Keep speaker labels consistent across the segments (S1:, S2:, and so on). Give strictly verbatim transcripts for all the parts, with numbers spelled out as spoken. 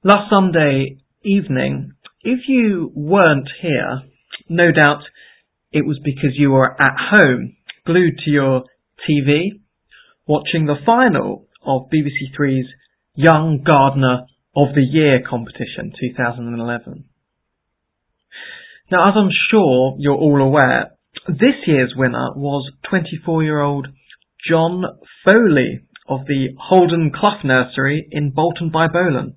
S1: Last Sunday evening, if you weren't here, no doubt it was because you were at home, glued to your T V, watching the final of B B C Three's Young Gardener of the Year competition, two thousand eleven. Now, as I'm sure you're all aware, this year's winner was twenty-four-year-old John Foley of the Holden Clough Nursery in Bolton-by-Bowlen.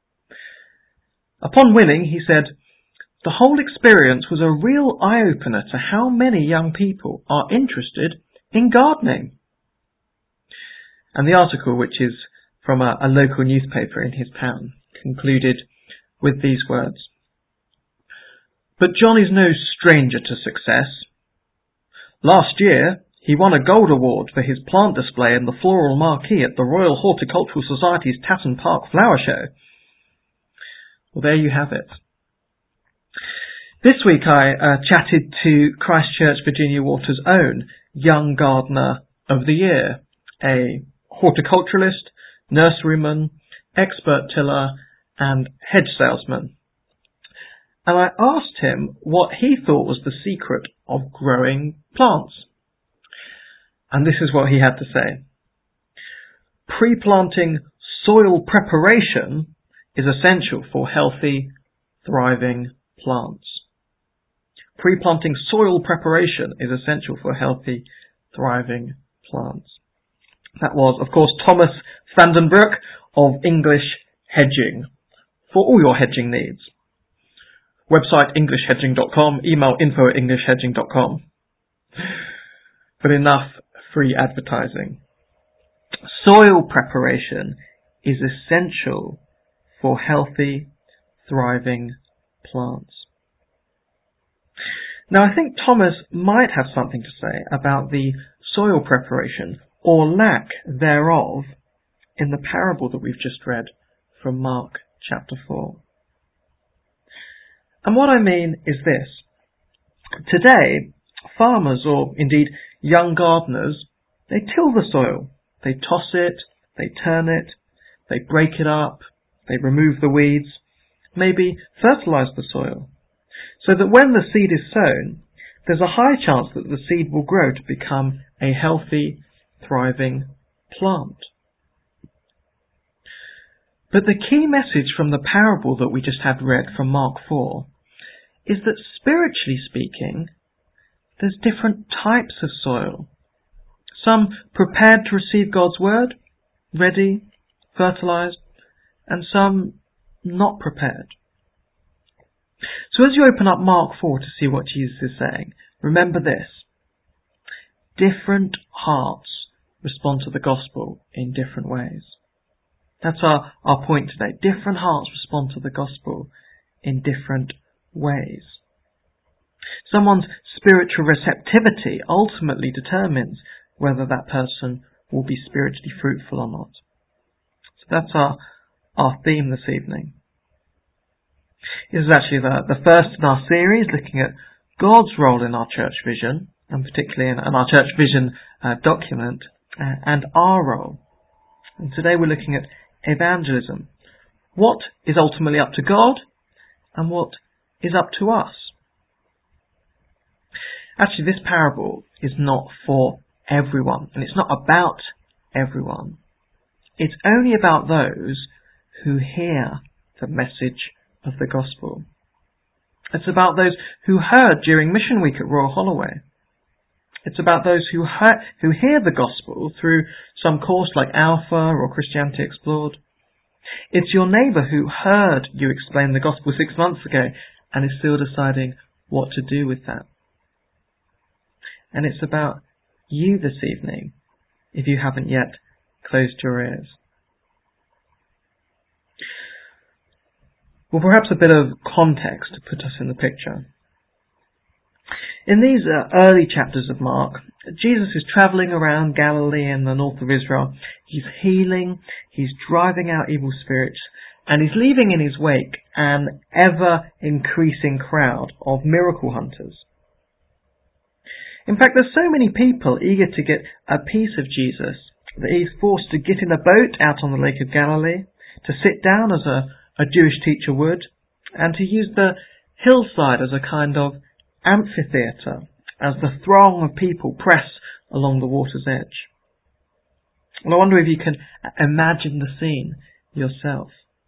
S1: Upon winning, he said, "The whole experience was a real eye-opener to how many young people are interested in gardening." And the article, which is from a, a local newspaper in his town, concluded with these words: "But John is no stranger to success. Last year, he won a gold award for his plant display in the floral marquee at the Royal Horticultural Society's Tatton Park Flower Show." Well, there you have it. This week I uh, chatted to Christchurch, Virginia Water's own Young Gardener of the Year, a horticulturalist, nurseryman, expert tiller and hedge salesman. And I asked him what he thought was the secret of growing plants. And this is what he had to say. "Pre-planting soil preparation is essential for healthy, thriving plants." Pre-planting soil preparation is essential for healthy, thriving plants. That was, of course, Thomas Vandenbroek of English Hedging, for all your hedging needs. Website english hedging dot com, email info at english hedging dot com. But enough free advertising. Soil preparation is essential for healthy, thriving plants. Now, I think Thomas might have something to say about the soil preparation, or lack thereof, in the parable that we've just read from Mark chapter four. And what I mean is this. Today, farmers, or indeed young gardeners, they till the soil. They toss it, they turn it, they break it up, they remove the weeds, maybe fertilize the soil, so that when the seed is sown, there's a high chance that the seed will grow to become a healthy, thriving plant. But the key message from the parable that we just had read from Mark four is that, spiritually speaking, there's different types of soil. Some prepared to receive God's word, ready, fertilized, and some not prepared. So as you open up Mark four to see what Jesus is saying, remember this. Different hearts respond to the gospel in different ways. That's our, our point today. Different hearts respond to the gospel in different ways. Someone's spiritual receptivity ultimately determines whether that person will be spiritually fruitful or not. So that's our Our theme this evening. This is actually the, the first in our series looking at God's role in our church vision, and particularly in, in our church vision uh, document, uh, and our role. And today we're looking at evangelism. What is ultimately up to God, and what is up to us? Actually, this parable is not for everyone, and it's not about everyone. It's only about those who hear the message of the gospel. It's about those who heard during Mission Week at Royal Holloway. It's about those who heard, who hear the gospel through some course like Alpha or Christianity Explored. It's your neighbour who heard you explain the gospel six months ago and is still deciding what to do with that. And it's about you this evening, if you haven't yet closed your ears. Well, perhaps a bit of context to put us in the picture. In these uh, early chapters of Mark, Jesus is travelling around Galilee and the north of Israel. He's healing, he's driving out evil spirits, and he's leaving in his wake an ever-increasing crowd of miracle hunters. In fact, there's so many people eager to get a piece of Jesus that he's forced to get in a boat out on the Lake of Galilee, to sit down as a a Jewish teacher would, and to use the hillside as a kind of amphitheatre as the throng of people press along the water's edge. And I wonder if you can imagine the scene yourself.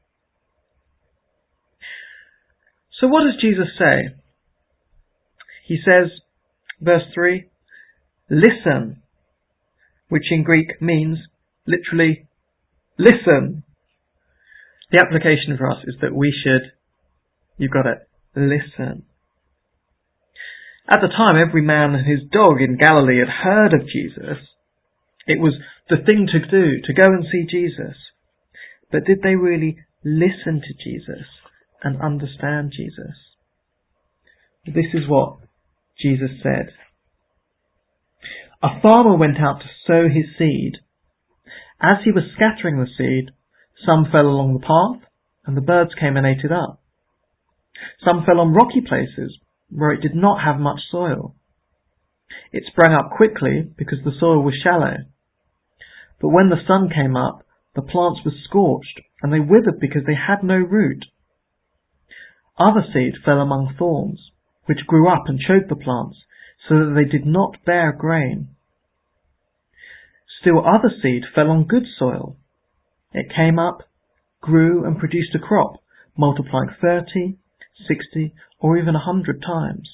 S1: So what does Jesus say? He says, verse three, listen, which in Greek means literally listen. The application for us is that we should, you've got it, listen. At the time, every man and his dog in Galilee had heard of Jesus. It was the thing to do, to go and see Jesus. But did they really listen to Jesus and understand Jesus? This is what Jesus said. A farmer went out to sow his seed. As he was scattering the seed, some fell along the path, and the birds came and ate it up. Some fell on rocky places, where it did not have much soil. It sprang up quickly because the soil was shallow. But when the sun came up, the plants were scorched, and they withered because they had no root. Other seed fell among thorns, which grew up and choked the plants, so that they did not bear grain. Still other seed fell on good soil. It came up, grew, and produced a crop, multiplying thirty, sixty, or even a hundred times.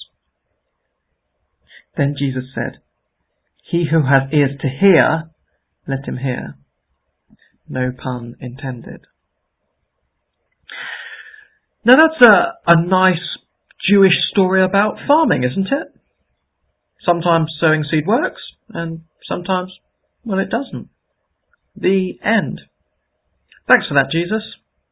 S1: Then Jesus said, "He who has ears to hear, let him hear." No pun intended. Now that's a, a nice Jewish story about farming, isn't it? Sometimes sowing seed works, and sometimes, well, it doesn't. The end. Thanks for that, Jesus.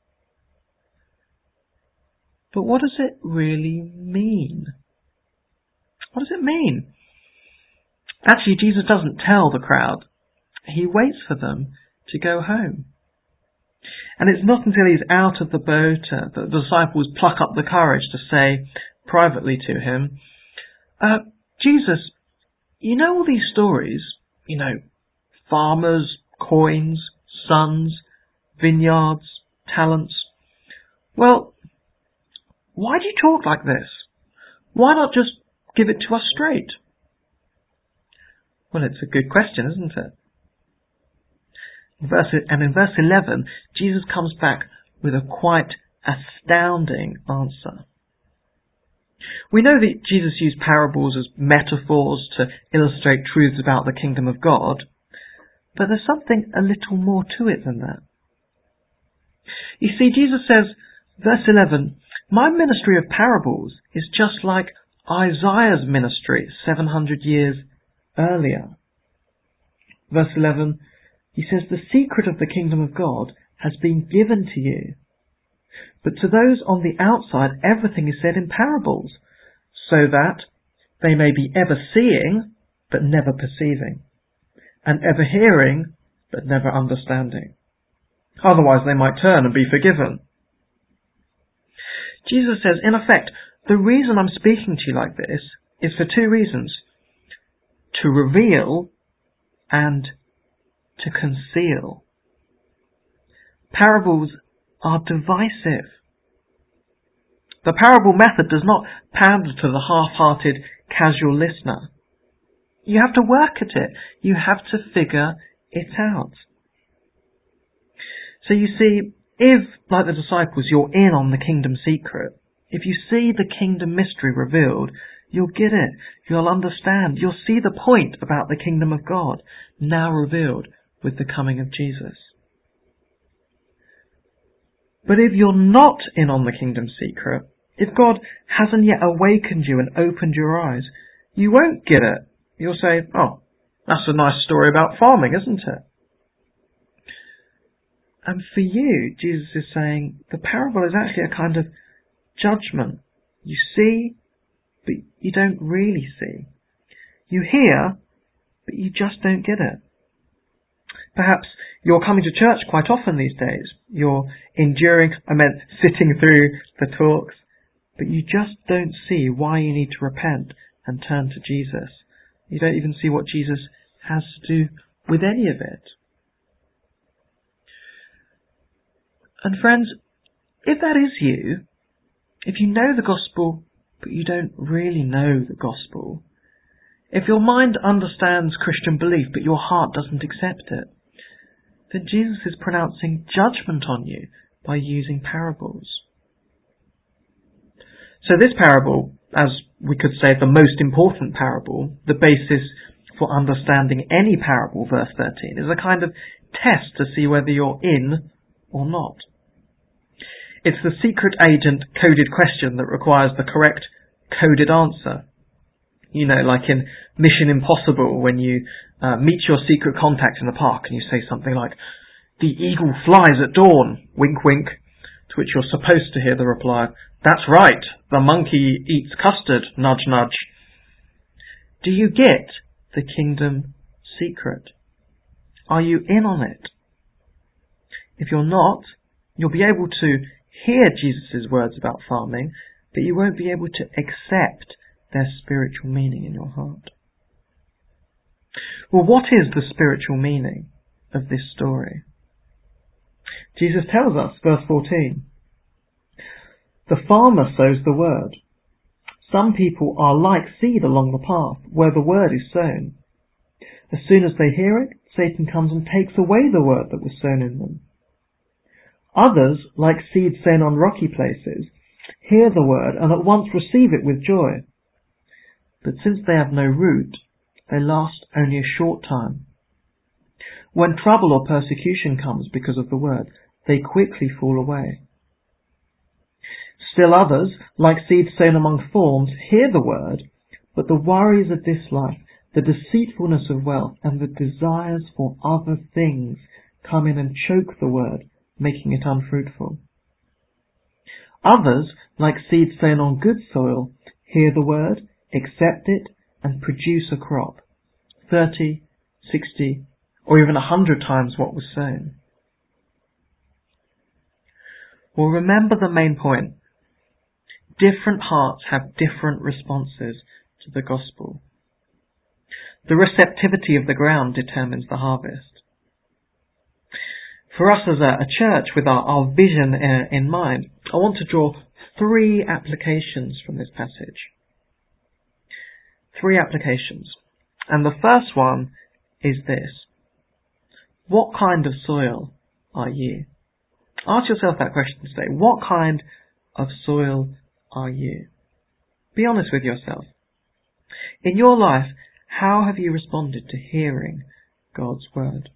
S1: But what does it really mean? What does it mean? Actually, Jesus doesn't tell the crowd. He waits for them to go home. And it's not until he's out of the boat uh, that the disciples pluck up the courage to say privately to him, uh, Jesus, you know all these stories, you know, farmers, coins, sons, vineyards, talents. Well, why do you talk like this? Why not just give it to us straight? Well, it's a good question, isn't it? Verse, and in verse eleven, Jesus comes back with a quite astounding answer. We know that Jesus used parables as metaphors to illustrate truths about the kingdom of God, but there's something a little more to it than that. You see, Jesus says, verse eleven, my ministry of parables is just like Isaiah's ministry seven hundred years earlier. Verse eleven, he says, the secret of the kingdom of God has been given to you. But to those on the outside, everything is said in parables, so that they may be ever seeing, but never perceiving, and ever hearing, but never understanding. Otherwise they might turn and be forgiven. Jesus says, in effect, the reason I'm speaking to you like this is for two reasons. To reveal and to conceal. Parables are divisive. The parable method does not pander to the half-hearted casual listener. You have to work at it. You have to figure it out. So you see, if, like the disciples, you're in on the kingdom secret, if you see the kingdom mystery revealed, you'll get it. You'll understand. You'll see the point about the kingdom of God now revealed with the coming of Jesus. But if you're not in on the kingdom secret, if God hasn't yet awakened you and opened your eyes, you won't get it. You'll say, oh, that's a nice story about farming, isn't it? And for you, Jesus is saying, the parable is actually a kind of judgment. You see, but you don't really see. You hear, but you just don't get it. Perhaps you're coming to church quite often these days. You're enduring, I meant sitting through the talks, but you just don't see why you need to repent and turn to Jesus. You don't even see what Jesus has to do with any of it. And friends, If that is you, if you know the gospel, but you don't really know the gospel, if your mind understands Christian belief, but your heart doesn't accept it, then Jesus is pronouncing judgment on you by using parables. So this parable, as we could say the most important parable, the basis for understanding any parable, verse thirteen, is a kind of test to see whether you're in or not. It's the secret agent coded question that requires the correct coded answer. You know, like in Mission Impossible, when you uh, meet your secret contact in the park and you say something like, "The eagle flies at dawn," wink wink, to which you're supposed to hear the reply, "That's right, the monkey eats custard, nudge nudge." Do you get the kingdom secret? Are you in on it? If you're not, you'll be able to hear Jesus' words about farming, but you won't be able to accept their spiritual meaning in your heart. Well, what is the spiritual meaning of this story? Jesus tells us, verse fourteen, "The farmer sows the word. Some people are like seed along the path where the word is sown. As soon as they hear it, Satan comes and takes away the word that was sown in them. Others, like seed sown on rocky places, hear the word and at once receive it with joy. But since they have no root, they last only a short time. When trouble or persecution comes because of the word, they quickly fall away. Still others, like seeds sown among thorns, hear the word, but the worries of this life, the deceitfulness of wealth, and the desires for other things come in and choke the word, making it unfruitful. Others, like seeds sown on good soil, hear the word, accept it, and produce a crop, thirty, sixty, or even a hundred times what was sown." Well, remember the main point. Different hearts have different responses to the gospel. The receptivity of the ground determines the harvest. For us as a, a church with our, our vision uh, in mind, I want to draw three applications from this passage. Three applications. And the first one is this. What kind of soil are you? Ask yourself that question today. What kind of soil are you? Be honest with yourself. In your life, how have you responded to hearing God's word?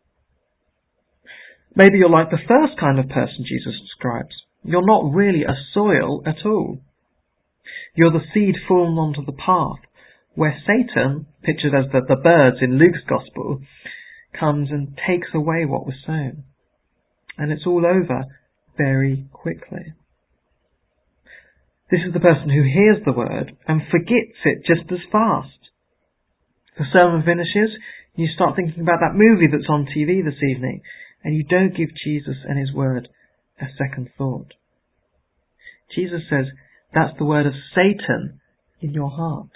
S1: Maybe you're like the first kind of person Jesus describes. You're not really a soil at all. You're the seed fallen onto the path, where Satan, pictured as the, the birds in Luke's Gospel, comes and takes away what was sown. And it's all over very quickly. This is the person who hears the word and forgets it just as fast. The sermon finishes, you start thinking about that movie that's on T V this evening, and you don't give Jesus and his word a second thought. Jesus says that's the word of Satan in your heart.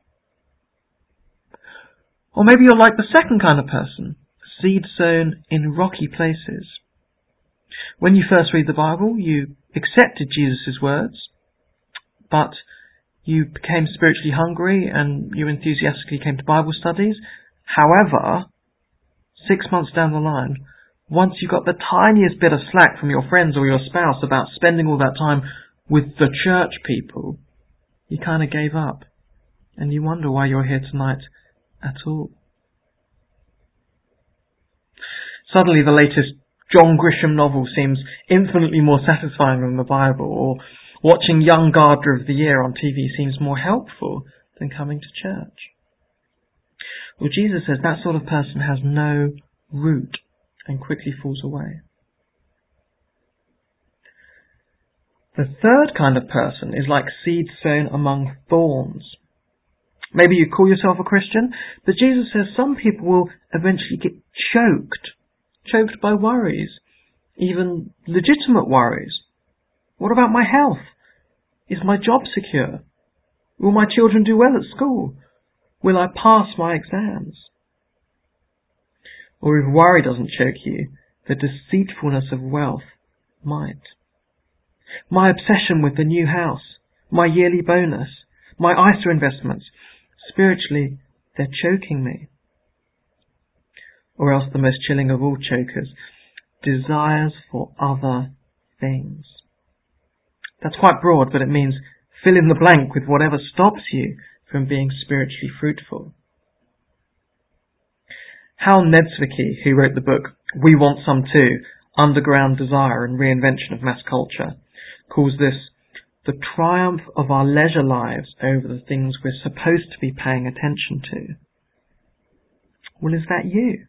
S1: Or maybe you're like the second kind of person, seed sown in rocky places. When you first read the Bible, you accepted Jesus' words, but you became spiritually hungry and you enthusiastically came to Bible studies. However, six months down the line, once you got the tiniest bit of slack from your friends or your spouse about spending all that time with the church people, you kind of gave up. And you wonder why you're here tonight at all. Suddenly the latest John Grisham novel seems infinitely more satisfying than the Bible, or watching Young Gardener of the Year on T V seems more helpful than coming to church. Well, Jesus says that sort of person has no root and quickly falls away. The third kind of person is like seed sown among thorns. Maybe you call yourself a Christian, but Jesus says some people will eventually get choked, choked by worries, even legitimate worries. What about my health? Is my job secure? Will my children do well at school? Will I pass my exams? Or if worry doesn't choke you, the deceitfulness of wealth might. my obsession with the new house, my yearly bonus, my I S A investments. Spiritually, they're choking me. Or else the most chilling of all chokers, desires for other things. That's quite broad, but it means fill in the blank with whatever stops you from being spiritually fruitful. Hal Nedzwicki, who wrote the book We Want Some Too, Underground Desire and Reinvention of Mass Culture, calls this the triumph of our leisure lives over the things we're supposed to be paying attention to. Well, is that you?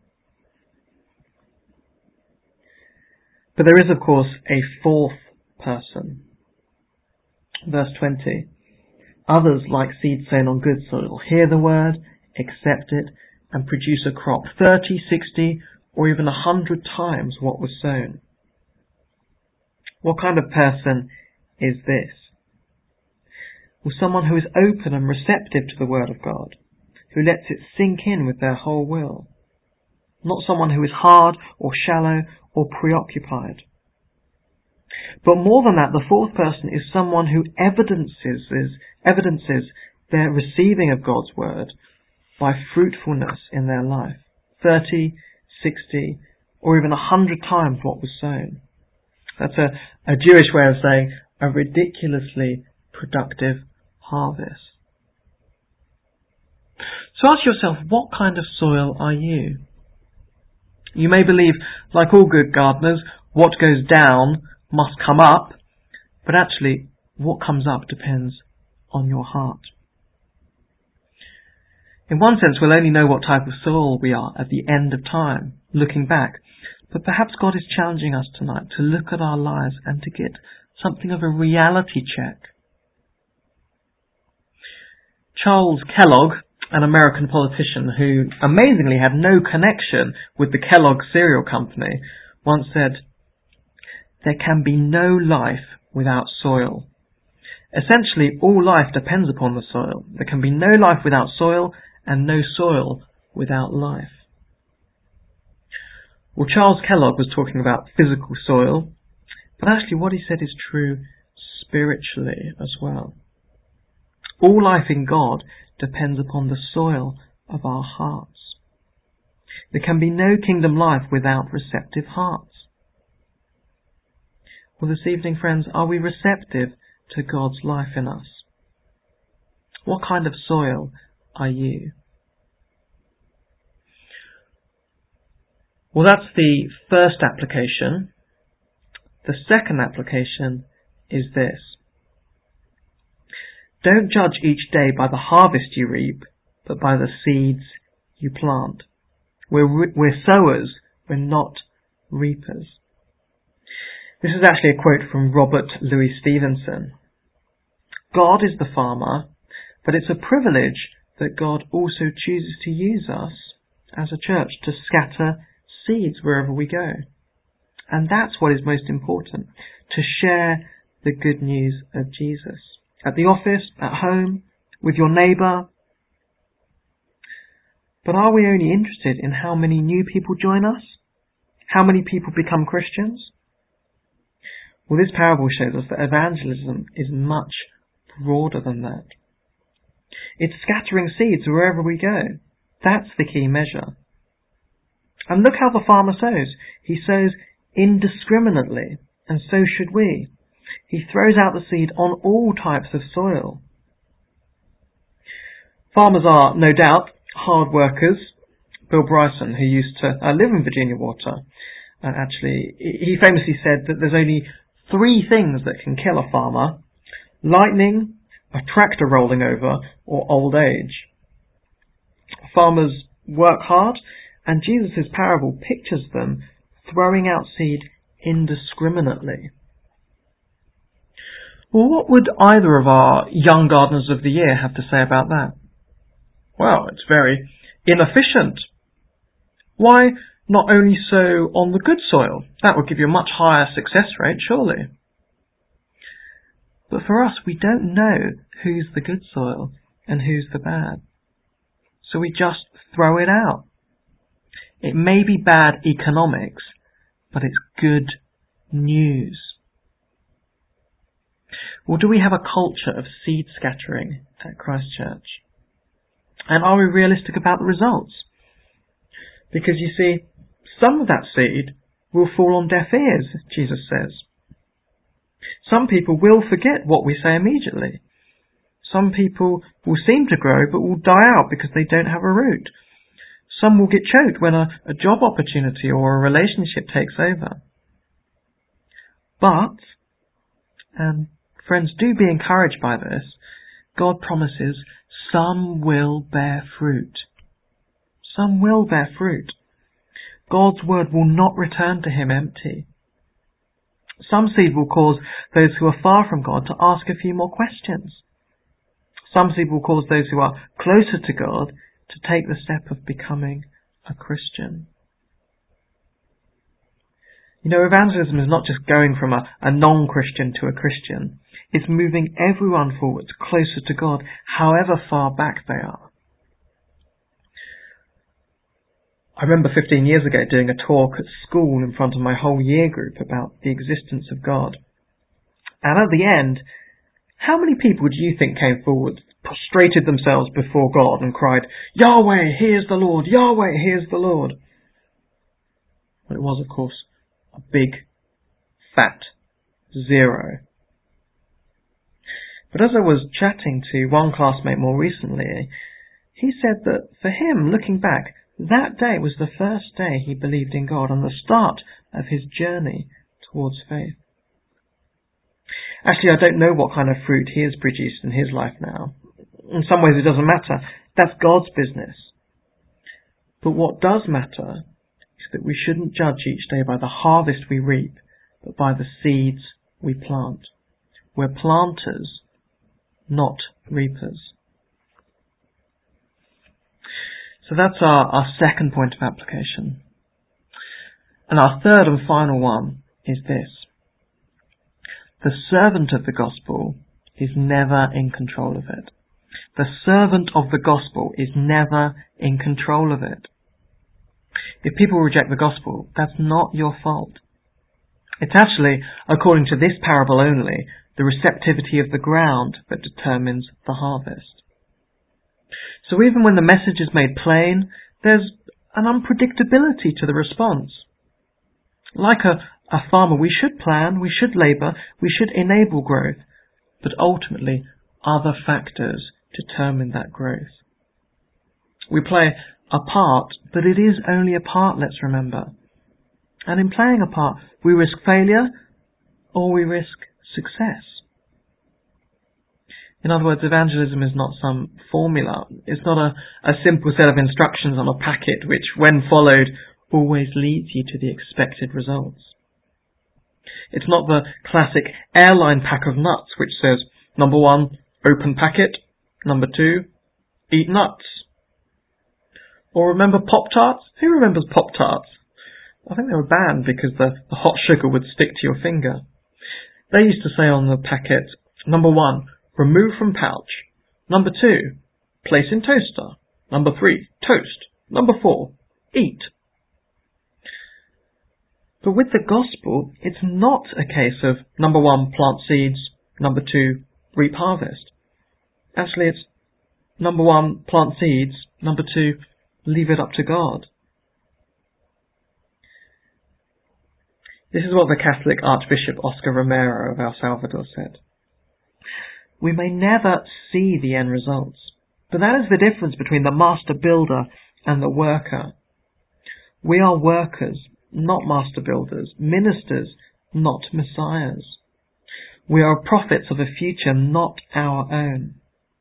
S1: But there is, of course, a fourth person. Verse twenty. Others, like seed sown on good soil, hear the word, accept it, and produce a crop thirty, sixty, or even a hundred times what was sown. What kind of person is this? Well, someone who is open and receptive to the word of God, who lets it sink in with their whole will. Not someone who is hard or shallow or preoccupied. But more than that, the fourth person is someone who evidences, evidences their receiving of God's word by fruitfulness in their life. thirty, sixty, or even a hundred times what was sown. That's a, a Jewish way of saying a ridiculously productive harvest. So ask yourself, what kind of soil are you? You may believe, like all good gardeners, what goes down must come up, but actually what comes up depends on your heart. In one sense, we'll only know what type of soil we are at the end of time, looking back. But perhaps God is challenging us tonight to look at our lives and to get something of a reality check. Charles Kellogg, an American politician who amazingly had no connection with the Kellogg cereal company, once said, "There can be no life without soil. Essentially, all life depends upon the soil. There can be no life without soil, and no soil without life." Well, Charles Kellogg was talking about physical soil, but actually what he said is true spiritually as well. All life in God depends upon the soil of our hearts. There can be no kingdom life without receptive hearts. Well, this evening, friends, are we receptive to God's life in us? What kind of soil are you? Well, that's the first application. The second application is this. Don't judge each day by the harvest you reap, but by the seeds you plant. We're, we're sowers, we're not reapers. This is actually a quote from Robert Louis Stevenson. God is the farmer, but it's a privilege that God also chooses to use us as a church to scatter seeds wherever we go. And that's what is most important, to share the good news of Jesus. At the office, at home, with your neighbour. But are we only interested in how many new people join us? How many people become Christians? Well, this parable shows us that evangelism is much broader than that. It's scattering seeds wherever we go. That's the key measure. And look how the farmer sows. He sows indiscriminately, and so should we. He throws out the seed on all types of soil. Farmers are, no doubt, hard workers. Bill Bryson, who used to uh, live in Virginia Water, uh, actually, he famously said that there's only three things that can kill a farmer: lightning, a tractor rolling over, or old age. Farmers work hard, and Jesus' parable pictures them throwing out seed indiscriminately. Well, what would either of our young gardeners of the year have to say about that? Well, it's very inefficient. Why not only sow on the good soil? That would give you a much higher success rate, surely. But for us, we don't know who's the good soil and who's the bad. So we just throw it out. It may be bad economics, but it's good news. Or do we have a culture of seed scattering at Christ Church? And are we realistic about the results? Because you see, some of that seed will fall on deaf ears, Jesus says. Some people will forget what we say immediately. Some people will seem to grow but will die out because they don't have a root. Some will get choked when a, a job opportunity or a relationship takes over. But, and friends, do be encouraged by this, God promises some will bear fruit. Some will bear fruit. God's word will not return to him empty. Some seed will cause those who are far from God to ask a few more questions. Some seed will cause those who are closer to God to take the step of becoming a Christian. You know, evangelism is not just going from a, a non-Christian to a Christian. It's moving everyone forward closer to God, however far back they are. I remember fifteen years ago doing a talk at school in front of my whole year group about the existence of God. And at the end, how many people do you think came forward, prostrated themselves before God and cried, "Yahweh, here's the Lord! Yahweh, here's the Lord!" Well, it was, of course, a big, fat zero. But as I was chatting to one classmate more recently, he said that for him, looking back, that day was the first day he believed in God and the start of his journey towards faith. Actually, I don't know what kind of fruit he has produced in his life now. In some ways it doesn't matter. That's God's business. But what does matter is that we shouldn't judge each day by the harvest we reap, but by the seeds we plant. We're planters, not reapers. So that's our, our second point of application. And our third and final one is this. The servant of the gospel is never in control of it. The servant of the gospel is never in control of it. If people reject the gospel, that's not your fault. It's actually, according to this parable only, the receptivity of the ground that determines the harvest. So even when the message is made plain, there's an unpredictability to the response. Like a, a farmer, we should plan, we should labour, we should enable growth, but ultimately other factors determine that growth. We play a part, but it is only a part, let's remember. And in playing a part, we risk failure or we risk success. In other words, evangelism is not some formula. It's not a, a simple set of instructions on a packet which, when followed, always leads you to the expected results. It's not the classic airline pack of nuts which says, number one, open packet, number two, eat nuts. Or remember Pop-Tarts? Who remembers Pop-Tarts? I think they were banned because the, the hot sugar would stick to your finger. They used to say on the packet, number one, remove from pouch. Number two, place in toaster. Number three, toast. Number four, eat. But with the gospel, it's not a case of number one, plant seeds. Number two, reap harvest. Actually, it's number one, plant seeds. Number two, leave it up to God. This is what the Catholic Archbishop Oscar Romero of El Salvador said. We may never see the end results, but that is the difference between the master builder and the worker. We are workers, not master builders, ministers, not messiahs. We are prophets of a future not our own.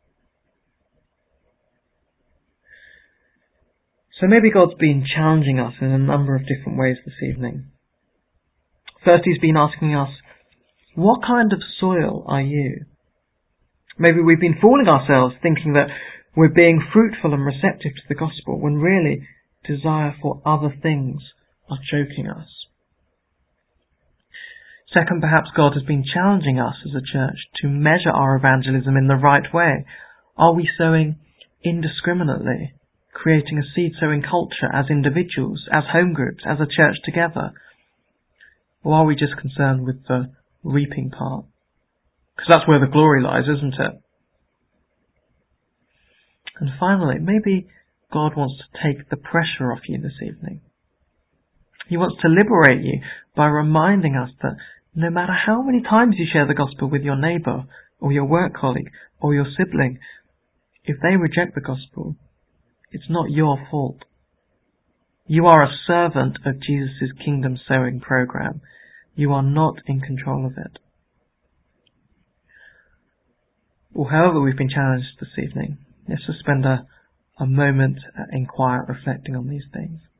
S1: So maybe God's been challenging us in a number of different ways this evening. First, he's been asking us, what kind of soil are you? Maybe we've been fooling ourselves thinking that we're being fruitful and receptive to the gospel when really desire for other things are choking us. Second, perhaps God has been challenging us as a church to measure our evangelism in the right way. Are we sowing indiscriminately, creating a seed sowing culture as individuals, as home groups, as a church together? Or are we just concerned with the reaping part? Because that's where the glory lies, isn't it? And finally, maybe God wants to take the pressure off you this evening. He wants to liberate you by reminding us that no matter how many times you share the gospel with your neighbour, or your work colleague, or your sibling, if they reject the gospel, it's not your fault. You are a servant of Jesus' kingdom sowing program. You are not in control of it. Well, however we've been challenged this evening, let's just spend a, a moment in quiet reflecting on these things.